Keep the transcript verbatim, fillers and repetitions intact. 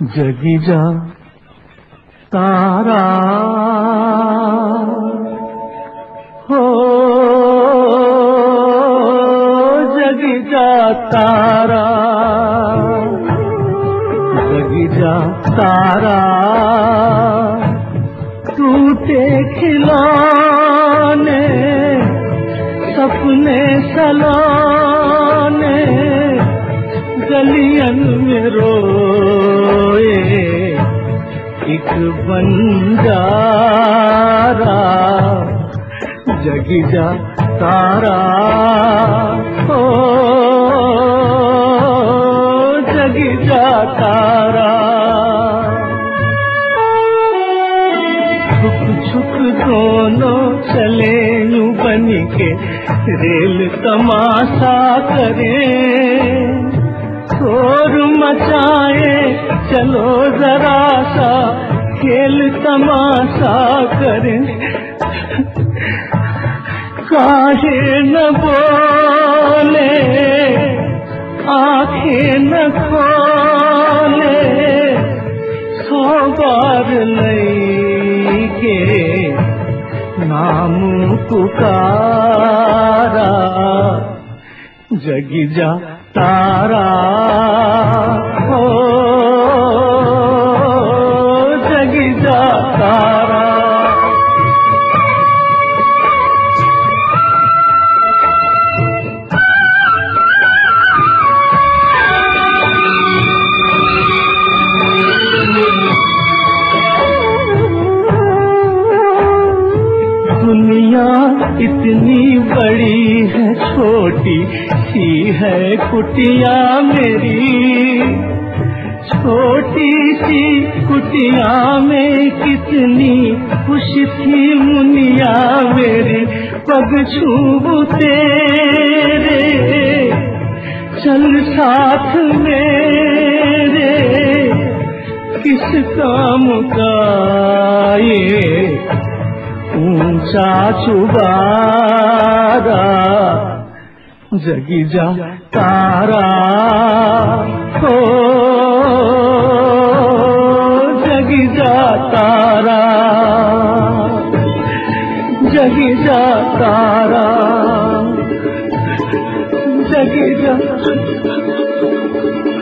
जगी जा तारा हो, जगी जा तारा, जगी जा तारा, टूटे खिलौने सपने सलोने गलियन में रोए एक बंजारा। जगी जा तारा हो, जगी जा तारा। छुक छुक दोनों चले यूं बन के रेल तमाशा करे, शोर मचाए चलो जरा सा खेल तमाशा करें। काहे न बोले आंखें न खोले, सौ बार लेके नाम पुकारा। जगी जा तारा हो, जगी जा तारा। दुनिया इतनी बड़ी है छोटी सी है कुटिया मेरी, छोटी सी कुटिया में कितनी खुश थी मुनिया मेरी। पग छू तेरे चल साथ मेरे, किस काम का ये ऊंचा चुबारा। जगी जा तारा हो, जगी जा तारा, जगी जा तारा, जगी जा।